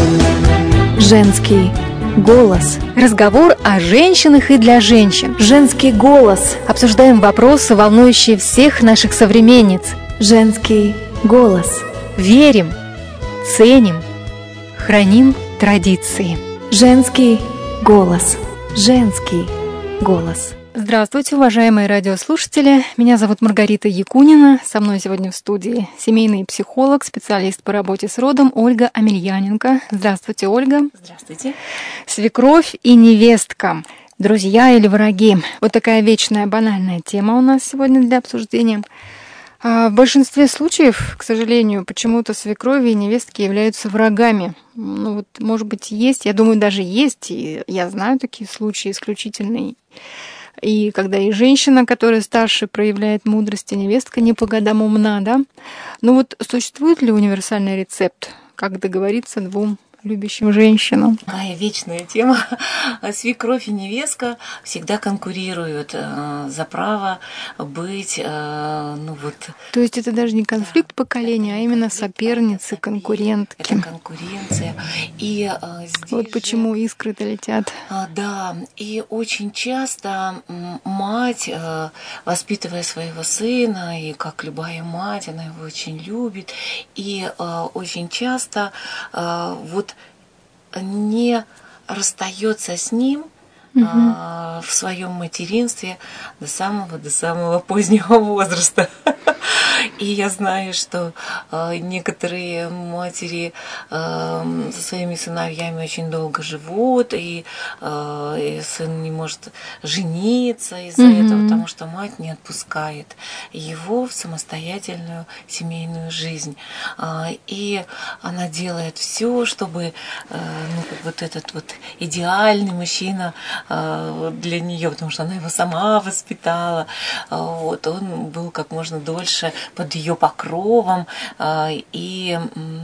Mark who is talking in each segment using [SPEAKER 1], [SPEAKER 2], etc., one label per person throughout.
[SPEAKER 1] Женский голос.
[SPEAKER 2] Разговор о женщинах и для женщин.
[SPEAKER 1] Женский голос.
[SPEAKER 2] Обсуждаем вопросы, волнующие всех наших современниц.
[SPEAKER 1] Женский голос.
[SPEAKER 2] Верим, ценим, храним традиции.
[SPEAKER 1] Женский голос. Женский голос.
[SPEAKER 2] Здравствуйте, уважаемые радиослушатели. Меня зовут Маргарита Якунина. Со мной сегодня в студии семейный психолог, специалист по работе с родом Ольга Амельяненко. Здравствуйте, Ольга.
[SPEAKER 3] Здравствуйте.
[SPEAKER 2] Свекровь и невестка. Друзья или враги? Вот такая вечная банальная тема у нас сегодня для обсуждения. В большинстве случаев, к сожалению, почему-то свекрови и невестки являются врагами. Ну вот, может быть, есть, я думаю, даже есть, и я знаю такие случаи исключительные. И когда и женщина, которая старше, проявляет мудрость, и невестка не по годам умна, да? Ну вот существует ли универсальный рецепт, как договориться двум любящим женщинам?
[SPEAKER 3] Такая вечная тема. Свекровь и невестка всегда конкурируют за право быть,
[SPEAKER 2] То есть это даже не конфликт поколения, а именно соперницы, конкурентки.
[SPEAKER 3] Это конкуренция. И здесь
[SPEAKER 2] вот почему искры-то летят.
[SPEAKER 3] Да, и очень часто мать, воспитывая своего сына, и как любая мать, она его очень любит, и очень часто вот не расстается с ним в своем материнстве до самого позднего возраста. И я знаю, что некоторые матери со своими сыновьями очень долго живут, и сын не может жениться из-за этого, потому что мать не отпускает его в самостоятельную семейную жизнь. И она делает все, чтобы вот этот вот идеальный мужчина для нее, потому что она его сама воспитала, вот, он был как можно дольше под ее покровом и,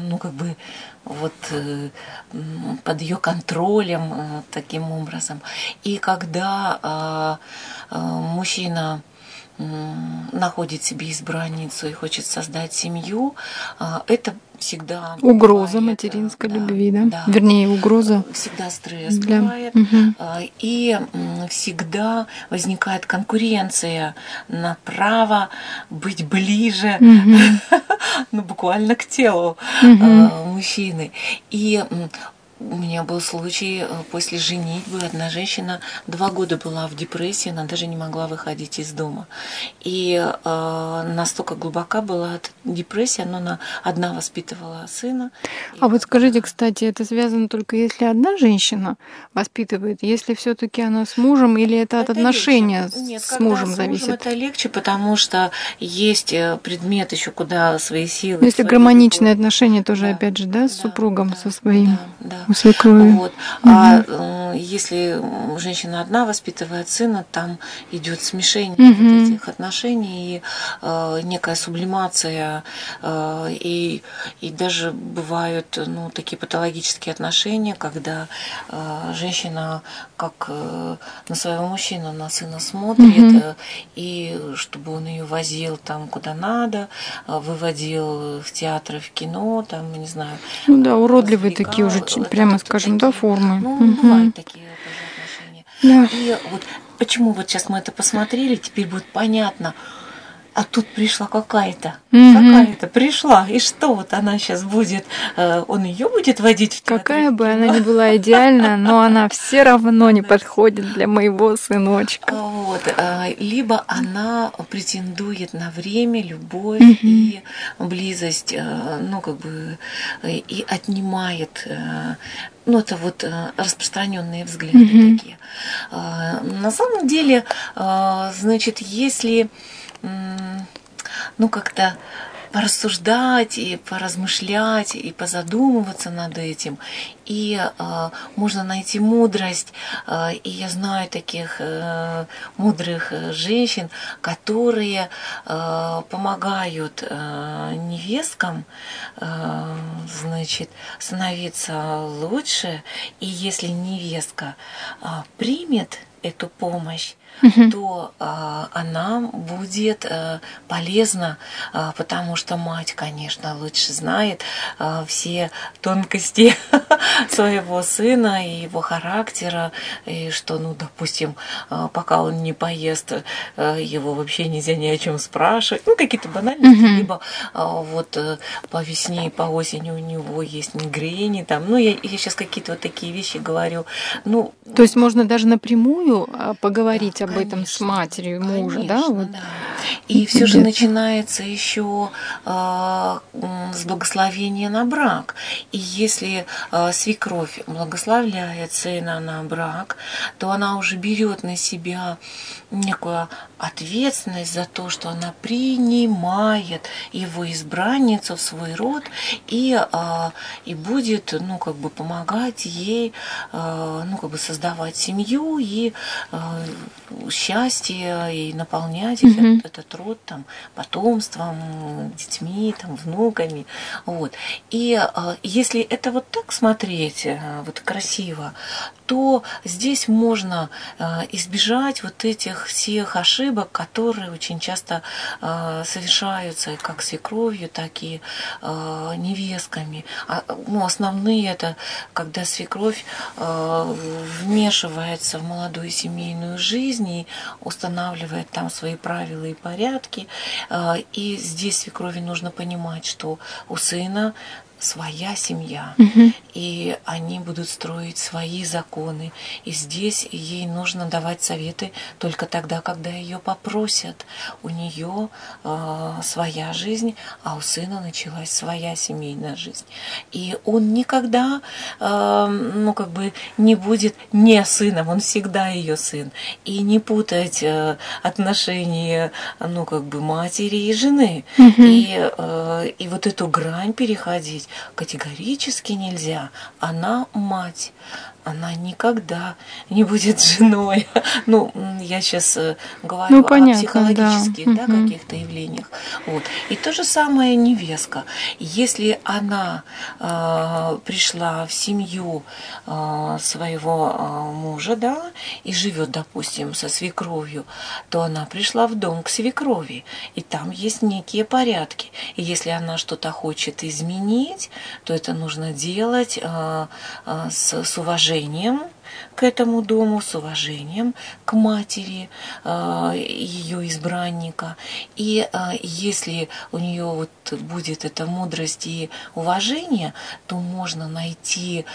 [SPEAKER 3] под ее контролем таким образом. И когда мужчина находит себе избранницу и хочет создать семью, это всегда
[SPEAKER 2] угроза
[SPEAKER 3] бывает,
[SPEAKER 2] материнской любви, да? Вернее, угроза.
[SPEAKER 3] Всегда стресс бывает. И всегда возникает конкуренция на право быть ближе, буквально к телу мужчины. И у меня был случай после женитьбы. Одна женщина 2 года была в депрессии, она даже не могла выходить из дома. И настолько глубока была эта депрессия, но она одна воспитывала сына.
[SPEAKER 2] А вот скажите, кстати, это связано только если одна женщина воспитывает, если все-таки она с мужем, или это от отношения с мужем зависит?
[SPEAKER 3] Это легче, потому что есть предмет еще, куда свои силы.
[SPEAKER 2] Если гармоничные отношения тоже, опять же, с супругом, со своим.
[SPEAKER 3] Вот. А если женщина одна воспитывает сына, там идет смешение вот этих отношений и некая сублимация, и даже бывают такие патологические отношения, когда женщина как на своего мужчину, на сына смотрит, и чтобы он ее возил там куда надо, выводил в театры, в кино, там, не знаю.
[SPEAKER 2] Ну да, уродливые такие уже, прямо скажем, формы.
[SPEAKER 3] Бывают такие тоже отношения.
[SPEAKER 2] Да.
[SPEAKER 3] И вот почему вот сейчас мы это посмотрели, теперь будет понятно. А тут пришла какая-то пришла, и что вот она сейчас будет, он ее будет водить в театр?
[SPEAKER 2] Какая бы она ни была идеальна, но она все равно не подходит для моего сыночка.
[SPEAKER 3] Вот, либо она претендует на время, любовь и близость, и отнимает. Это вот распространенные взгляды такие. На самом деле, значит, если как-то порассуждать и поразмышлять и позадумываться над этим, и можно найти мудрость. И я знаю таких мудрых женщин, которые помогают невесткам, становиться лучше. И если невестка примет эту помощь, то она будет полезна, потому что мать, конечно, лучше знает все тонкости своего сына и его характера, и что, ну, допустим, пока он не поест, его вообще нельзя ни о чем спрашивать, ну, какие-то банальности, либо вот по весне и по осени у него есть мигрени, там, ну, я сейчас какие-то вот такие вещи говорю, ну...
[SPEAKER 2] То есть можно даже напрямую поговорить об этом с матерью мужа,
[SPEAKER 3] конечно,
[SPEAKER 2] да? Вот.
[SPEAKER 3] Да. И все же начинается еще с благословения на брак. И если свекровь благословляет сына на брак, то она уже берет на себя некую ответственность за то, что она принимает его избранницу в свой род и будет, ну, как бы помогать ей, ну, как бы создавать семью и счастье, и наполнять этот род там потомством, детьми, там, внуками. Вот. И если это вот так смотреть, вот красиво, то здесь можно избежать вот этих всех ошибок, которые очень часто совершаются как свекровью, так и невестками. Ну, основные это, когда свекровь вмешивается в молодую семейную жизнь и устанавливает там свои правила и порядки. И здесь свекрови нужно понимать, что у сына своя семья, и они будут строить свои законы. И здесь ей нужно давать советы только тогда, когда ее попросят. У нее своя жизнь, а у сына началась своя семейная жизнь. И он никогда, ну, как бы не будет не сыном, он всегда ее сын. И не путать отношения, ну, как бы матери и жены. И вот эту грань переходить категорически нельзя. Она мать. Она никогда не будет женой. Ну, я сейчас говорю о психологических, да, каких-то явлениях. Вот. И то же самое невестка. Если она пришла в семью своего мужа, да, и живет, допустим, со свекровью, то она пришла в дом к свекрови. И там есть некие порядки. И если она что-то хочет изменить, то это нужно делать с уважением к этому дому, с уважением к матери ее избранника. И если у нее вот будет эта мудрость и уважение, то можно найти,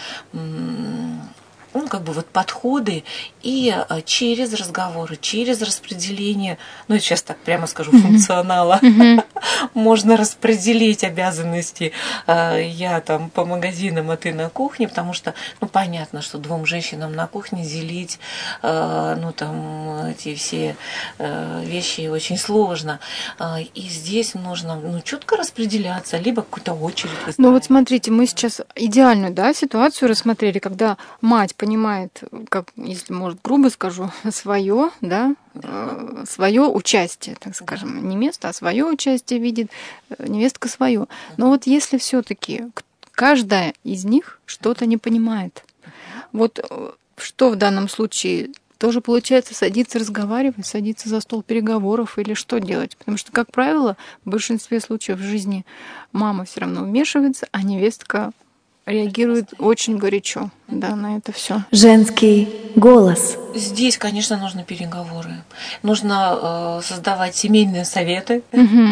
[SPEAKER 3] ну, как бы вот подходы и через разговоры, через распределение, ну, я сейчас так прямо скажу, функционала, можно распределить обязанности. Я там по магазинам, а ты на кухне, потому что, ну, понятно, что двум женщинам на кухне делить, ну, там, эти все вещи очень сложно. И здесь нужно, ну, четко распределяться, либо какую-то очередь выстраивать.
[SPEAKER 2] Ну, вот смотрите, мы сейчас идеальную, да, ситуацию рассмотрели, когда мать понимает, как, если, может, грубо скажу, свое, да, свое участие, так скажем, не место, а свое участие видит, невестка свое. Но вот если все-таки каждая из них что-то не понимает, вот что в данном случае тоже получается садиться разговаривать, садиться за стол переговоров или что делать? Потому что, как правило, в большинстве случаев в жизни мама все равно вмешивается, а невестка реагирует очень горячо, да, на это все.
[SPEAKER 1] Женский голос.
[SPEAKER 3] Здесь, конечно, нужны переговоры. Нужно создавать семейные советы.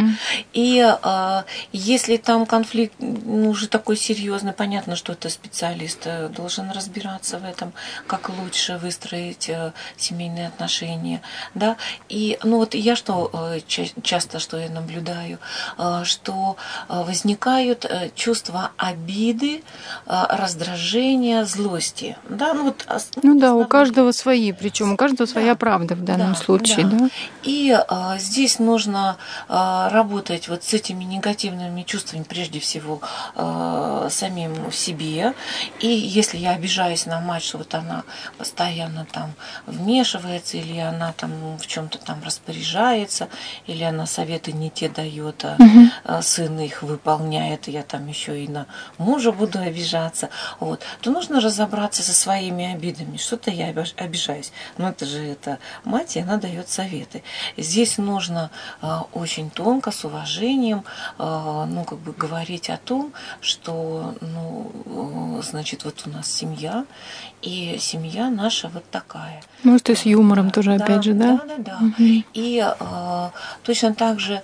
[SPEAKER 3] И если там конфликт уже такой серьезный, понятно, что это специалист должен разбираться в этом, как лучше выстроить семейные отношения. Да? И ну вот я часто что я наблюдаю, что возникают чувства обиды, раздражения, злости. Да? Ну, вот,
[SPEAKER 2] у каждого свои, причем у каждого своя правда в данном случае. Да.
[SPEAKER 3] И здесь нужно работать вот с этими негативными чувствами прежде всего самим в себе. И если я обижаюсь на мать, что вот она постоянно там вмешивается, или она там в чем-то там распоряжается, или она советы не те дает, а сын их выполняет, и я там еще и на мужа буду обижаться, вот, то нужно разобраться со своими обидами. Что-то я обижаюсь. Но это мать, и она дает советы. Здесь нужно очень тонко, с уважением, говорить о том, что, значит, вот у нас семья, и семья наша вот такая.
[SPEAKER 2] Может, и с юмором тоже, опять же, да?
[SPEAKER 3] Да.
[SPEAKER 2] Угу.
[SPEAKER 3] И точно так же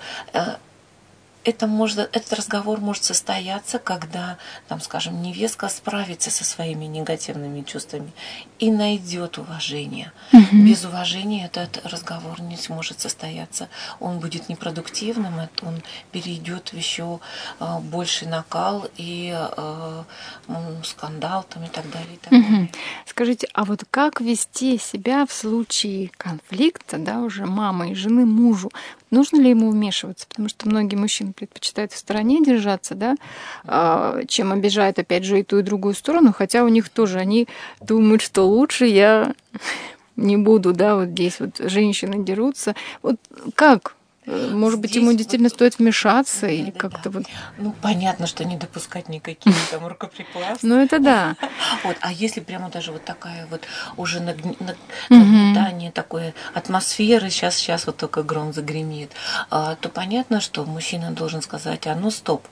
[SPEAKER 3] этот разговор может состояться, когда, там, скажем, невестка справится со своими негативными чувствами и найдет уважение. Без уважения этот разговор не сможет состояться. Он будет непродуктивным, он перейдет в еще больший накал и скандал там, и так далее. И так далее.
[SPEAKER 2] Скажите, а вот как вести себя в случае конфликта, да, уже мамы и жены мужу? Нужно ли ему вмешиваться? Потому что многие мужчины предпочитают в стороне держаться, да, чем обижают, опять же, и ту, и другую сторону, хотя у них тоже, они думают, что лучше я не буду, да, вот здесь вот женщины дерутся. Вот как? Может быть, ему действительно стоит вмешаться или как-то вот...
[SPEAKER 3] Понятно, что не допускать никаких там рукоприкладств.
[SPEAKER 2] Это да.
[SPEAKER 3] Вот, а если прямо даже вот такая вот уже нагнетание такой атмосферы, сейчас вот только гром загремит, то понятно, что мужчина должен сказать, стоп.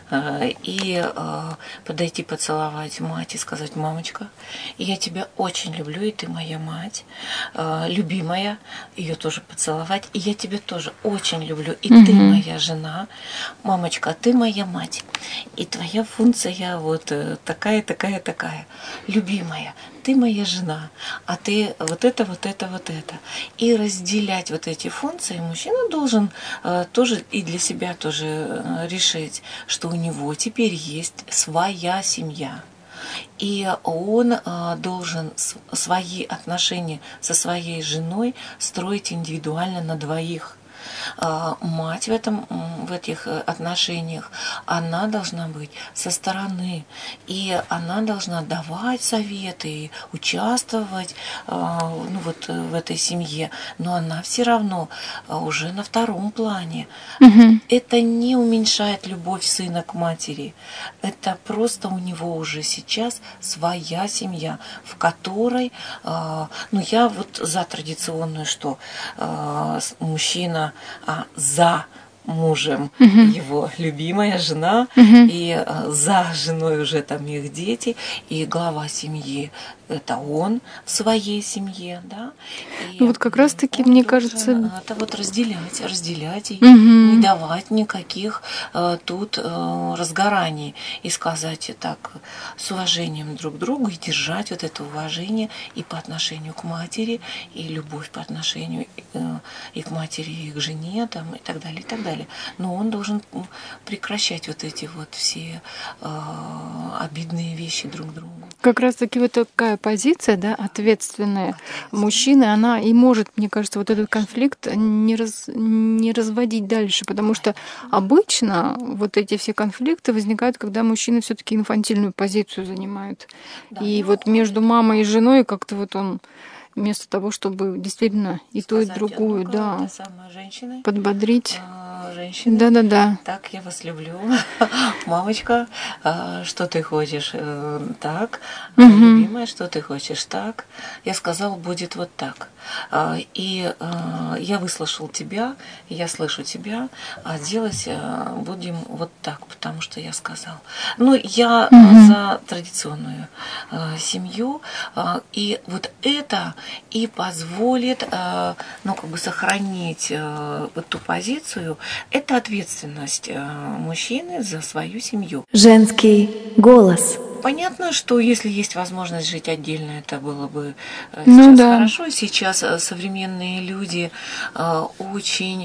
[SPEAKER 3] И подойти поцеловать мать и сказать, мамочка, я тебя очень люблю, и ты моя мать, любимая, ее тоже поцеловать, и я тебя тоже очень люблю, и ты моя жена, мамочка, ты моя мать, и твоя функция вот такая, любимая, ты моя жена, а ты вот это. И разделять вот эти функции мужчина должен тоже и для себя тоже решить, что у него теперь есть своя семья. И он должен свои отношения со своей женой строить индивидуально на двоих. Мать в этих отношениях, она должна быть со стороны, и она должна давать советы, и участвовать в этой семье, но она все равно уже на втором плане. Это не уменьшает любовь сына к матери, это просто у него уже сейчас своя семья, в которой, я вот за традиционную, что мужчина за мужем его любимая жена, и за женой уже там их дети, и глава семьи это он в своей семье, да. И
[SPEAKER 2] вот как раз-таки, мне кажется...
[SPEAKER 3] Это вот разделять и не давать никаких тут разгораний, и сказать так с уважением друг к другу, и держать вот это уважение и по отношению к матери, и любовь по отношению и к матери, и к жене, там, и так далее, и так далее. Но он должен прекращать вот эти вот все обидные вещи друг к другу.
[SPEAKER 2] Как раз-таки вот такая позиция, да, ответственная мужчины, она и может, мне кажется, вот этот конфликт не разводить дальше, потому что обычно вот эти все конфликты возникают, когда мужчины все-таки инфантильную позицию занимают. Да, и вот между мамой и женой как-то вот он вместо того, чтобы действительно и ту, и другую, да, подбодрить.
[SPEAKER 3] Женщины.
[SPEAKER 2] Да.
[SPEAKER 3] Так, я вас люблю. Мамочка, что ты хочешь? Так. Любимая, что ты хочешь? Так. Я сказал, будет вот так. И я выслушал тебя, я слышу тебя, а делать будем вот так, потому что я сказал. Я за традиционную семью, и вот это и позволит, сохранить вот ту позицию. Это ответственность мужчины за свою семью.
[SPEAKER 1] Женский голос.
[SPEAKER 3] Понятно, что если есть возможность жить отдельно, это было бы сейчас хорошо. Сейчас современные люди очень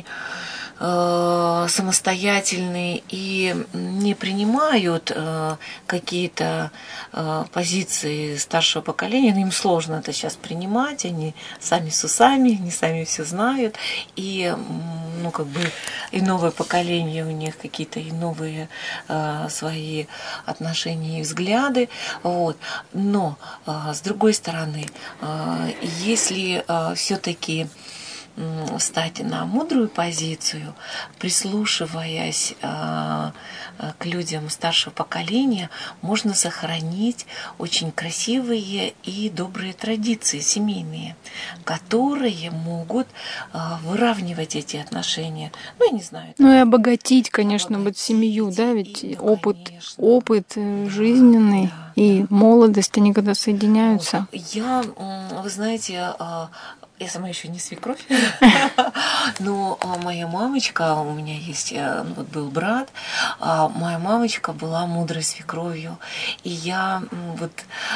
[SPEAKER 3] самостоятельные и не принимают какие-то позиции старшего поколения. Им сложно это сейчас принимать, они сами с усами, они сами все знают. И и новое поколение, у них какие-то и новые свои отношения и взгляды. Вот. Но, с другой стороны, если все-таки встать на мудрую позицию, прислушиваясь к людям старшего поколения, можно сохранить очень красивые и добрые традиции семейные, которые могут выравнивать эти отношения. Ну, я не знаю.
[SPEAKER 2] Ну и обогатить, конечно, вот семью, да, ведь опыт жизненный и молодость, они когда соединяются.
[SPEAKER 3] Вы знаете, я сама еще не свекровь, но моя мамочка, у меня есть, вот был брат, моя мамочка была мудрой свекровью, и я вот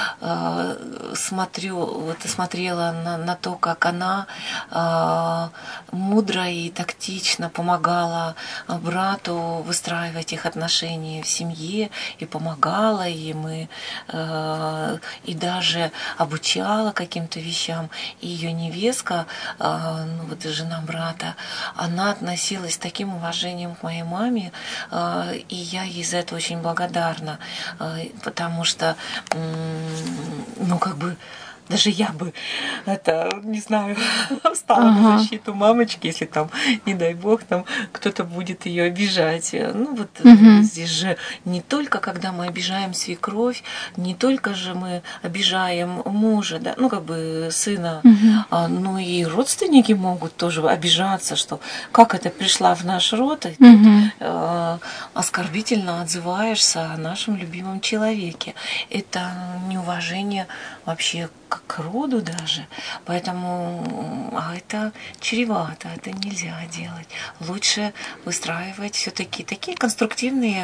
[SPEAKER 3] смотрела на то, как она мудро и тактично помогала брату выстраивать их отношения в семье, и помогала им, и даже обучала каким-то вещам. И ее невеста, ну вот жена брата, она относилась с таким уважением к моей маме, и я ей за это очень благодарна, потому что, ну как бы, даже я бы, не знаю, встала на защиту мамочки, если там, не дай бог, там кто-то будет ее обижать. Ну вот здесь же не только, когда мы обижаем свекровь, не только же мы обижаем мужа, да, ну как бы сына, но и родственники могут тоже обижаться, что как это пришла в наш род, и тут оскорбительно отзываешься о нашем любимом человеке. Это неуважение вообще к роду даже. Поэтому это чревато, это нельзя делать. Лучше выстраивать все-таки такие конструктивные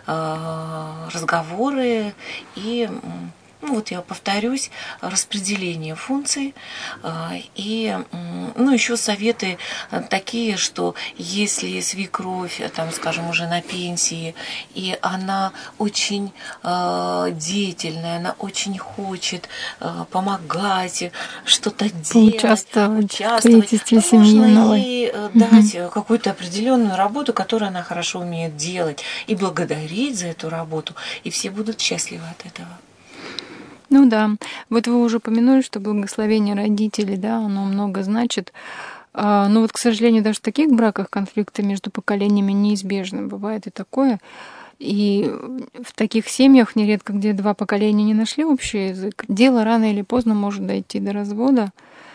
[SPEAKER 3] разговоры и, ну вот я повторюсь, распределение функций и, ну, еще советы такие, что если свекровь, там, скажем, уже на пенсии, и она очень деятельная, она очень хочет помогать, что-то делать,
[SPEAKER 2] участвовать в строительстве семьи
[SPEAKER 3] можно
[SPEAKER 2] новой.
[SPEAKER 3] ей дать какую-то определенную работу, которую она хорошо умеет делать, и благодарить за эту работу, и все будут счастливы от этого.
[SPEAKER 2] Ну да, вот вы уже упомянули, что благословение родителей, да, оно много значит. Но вот, к сожалению, даже в таких браках конфликты между поколениями неизбежны. Бывает и такое. И в таких семьях нередко, где два поколения не нашли общий язык, дело рано или поздно может дойти до развода.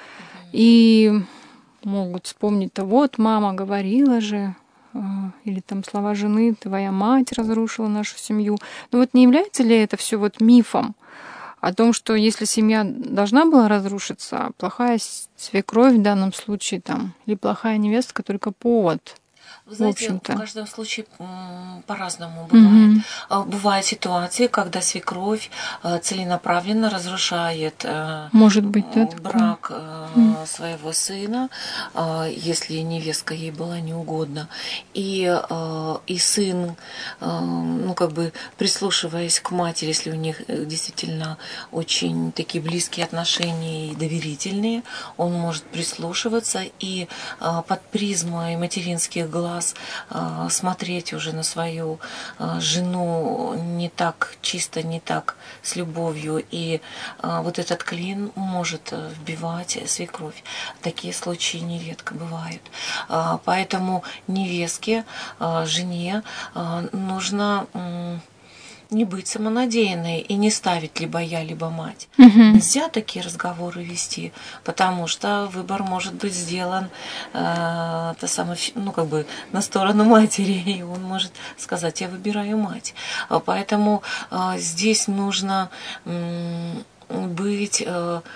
[SPEAKER 2] И могут вспомнить-то, вот мама говорила же, или там слова жены, твоя мать разрушила нашу семью. Но вот не является ли это все вот мифом о том, что если семья должна была разрушиться, плохая свекровь в данном случае там, или плохая невестка только повод?
[SPEAKER 3] Вы знаете,
[SPEAKER 2] в общем-то.
[SPEAKER 3] каждом случае по-разному бывает. Бывают ситуации, когда свекровь целенаправленно разрушает
[SPEAKER 2] Может быть, да,
[SPEAKER 3] брак своего сына, если невестка ей была неугодна. И сын, ну, как бы прислушиваясь к матери, если у них действительно очень такие близкие отношения и доверительные, он может прислушиваться и под призмой материнских глаз смотреть уже на свою жену не так чисто, не так с любовью, и вот этот клин может вбивать свекровь. Такие случаи нередко бывают. Поэтому невестке, жене нужно не быть самонадеянной и не ставить либо я, либо мать. Нельзя такие разговоры вести, потому что выбор может быть сделан ну, как бы на сторону матери, и он может сказать, я выбираю мать. Поэтому здесь нужно быть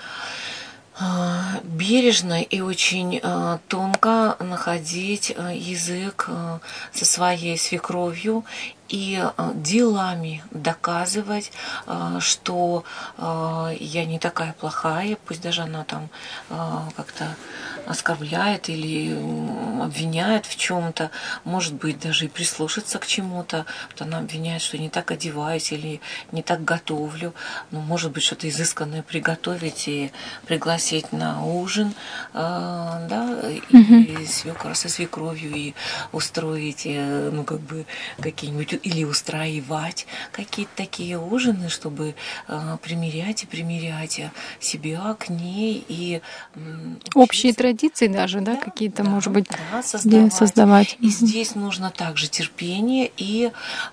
[SPEAKER 3] бережно и очень тонко находить язык со своей свекровью и делами доказывать, что я не такая плохая, пусть даже она там как-то оскорбляет или обвиняет в чем-то, может быть, даже и прислушаться к чему-то. Вот она обвиняет, что не так одеваюсь или не так готовлю. Ну, может быть, что-то изысканное приготовить и пригласить на ужин, да, и свекра со свекровью, и устроить, ну, как бы, какие-нибудь или устраивать какие-то такие ужины, чтобы примерять себя к ней и
[SPEAKER 2] общие традиции даже, да, какие-то, может быть,
[SPEAKER 3] создавать. И здесь нужно также терпение и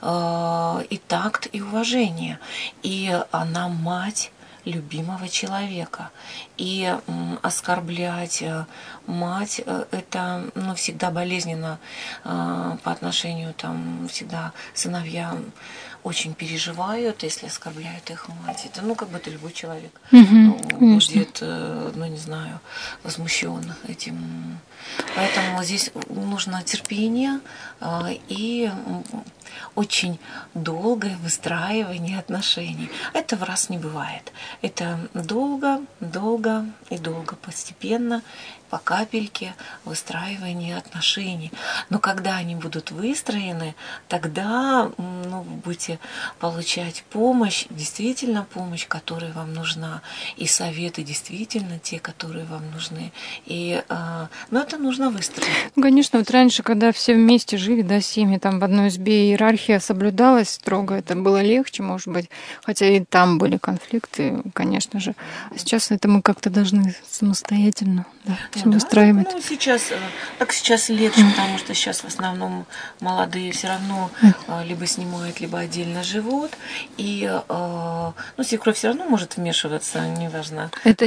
[SPEAKER 3] такт, и уважение. И она мать любимого человека. И оскорблять мать это всегда болезненно по отношению, всегда сыновья очень переживают, если оскорбляют их мать. Это, это любой человек будет, не знаю, возмущен этим. Поэтому здесь нужно терпение и очень долгое выстраивание отношений. Это в раз не бывает. Это долго и долго, постепенно, по капельке выстраивание отношений. Но когда они будут выстроены, тогда вы будете получать помощь, действительно помощь, которая вам нужна, и советы действительно те, которые вам нужны. И, это нужно выстроить.
[SPEAKER 2] Конечно, вот раньше, когда все вместе жили, да, семьи, в одной избе иерархия соблюдалась строго, это было легче, может быть, хотя и там были конфликты, конечно же. А сейчас это мы как-то должны самостоятельно все выстраивать.
[SPEAKER 3] Сейчас легче, потому что сейчас в основном молодые все равно либо снимают, либо отдельно живут, и свекровь все равно может вмешиваться, неважно.
[SPEAKER 2] Это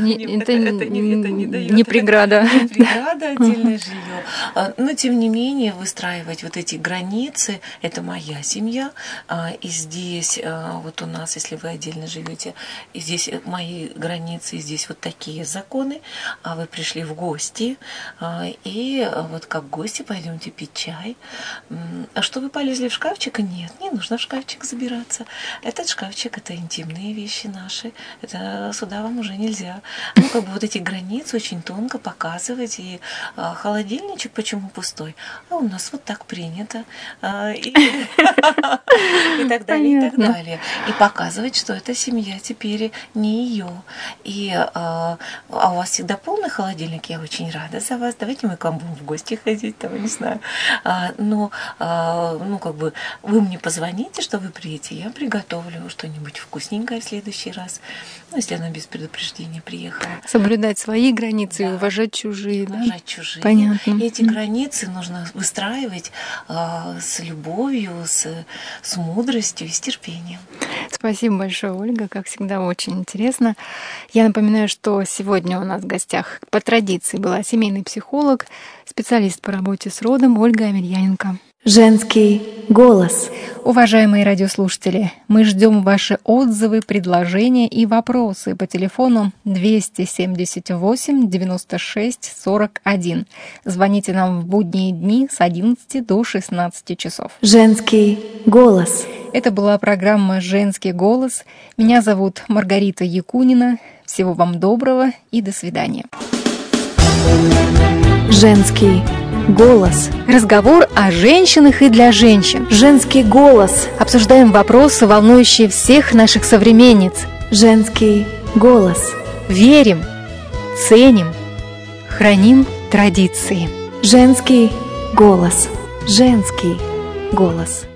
[SPEAKER 2] не преграда.
[SPEAKER 3] Не преграда, отдельное жилье. Но тем не менее выстраивать вот эти границы, это моя семья, и здесь вот у нас, если вы отдельно живете, и здесь мои границы, и здесь вот такие законы, а вы пришли в гости, и вот как гости пойдемте пить чай. А что вы полезли в шкафчик? Нет, не нужно в шкафчик забираться. Этот шкафчик — это интимные вещи наши, это сюда вам уже нельзя. Вот эти границы очень тонко показывать, и холодильничек почему пустой? А у нас вот так принято. И так далее, и так далее. И показывать, что эта семья теперь не ее. А у вас всегда полный холодильник, я очень рада за вас. Давайте мы к вам будем в гости ходить, не знаю. Но, вы мне позвоните, что вы приедете, я приготовлю что-нибудь вкусненькое в следующий раз. Если она без предупреждения приехала.
[SPEAKER 2] Соблюдать свои границы и уважать чужие.
[SPEAKER 3] Уважать чужие.
[SPEAKER 2] Понятно.
[SPEAKER 3] И эти границы нужно выстраивать с любовью, с мудростью и с терпением.
[SPEAKER 2] Спасибо большое, Ольга. Как всегда, очень интересно. Я напоминаю, что сегодня у нас в гостях по традиции была семейный психолог, специалист по работе с родом Ольга Аверьяненко.
[SPEAKER 1] Женский голос.
[SPEAKER 2] Уважаемые радиослушатели, мы ждем ваши отзывы, предложения и вопросы по телефону 278 96 41. Звоните нам в будние дни с 11 до 16 часов.
[SPEAKER 1] Женский голос.
[SPEAKER 2] Это была программа «Женский голос». Меня зовут Маргарита Якунина. Всего вам доброго и до свидания.
[SPEAKER 1] Женский голос.
[SPEAKER 2] Разговор о женщинах и для женщин.
[SPEAKER 1] Женский голос.
[SPEAKER 2] Обсуждаем вопросы, волнующие всех наших современниц.
[SPEAKER 1] Женский голос.
[SPEAKER 2] Верим, ценим, храним традиции.
[SPEAKER 1] Женский голос. Женский голос.